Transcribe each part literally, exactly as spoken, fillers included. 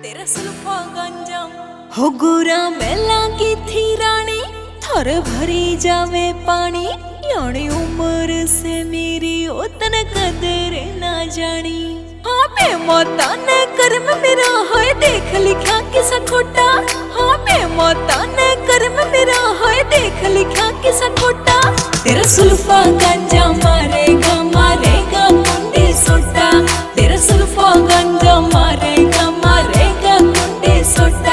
तेरा सुल्फा गंजम हो गोरा मेला की थी रानी थर भरी जावे पानी यानी उम्र से मेरी ओतन कदर ना जानी। हाँ मैं मौता न कर्म मेरा है देख लिखा किसा खोटा। हाँ मैं मौता न कर्म मेरा है देख लिखा किसा खोटा। तेरा सुल्फा गंजा मारेगा मारेगा कुंडी सोटा। तेरा सुल्फा गंजा मारेगा मारेगा कुंडी सोटा।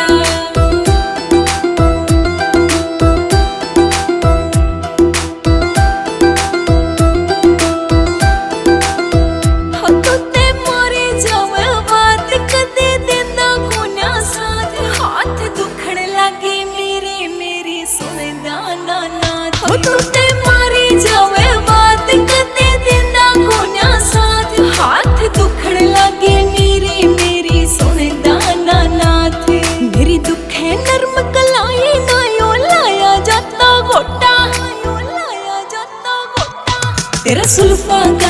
तू ते मारी जावे बात कते देना कोन्या साथ हाथ दुखड़ लगे मेरी मेरी सोने दाना नाथ। मेरी दुख है नर्म कलाई ना यो लाया जाता गोटा यो लाया जाता गोटा। तेरा सुल्फा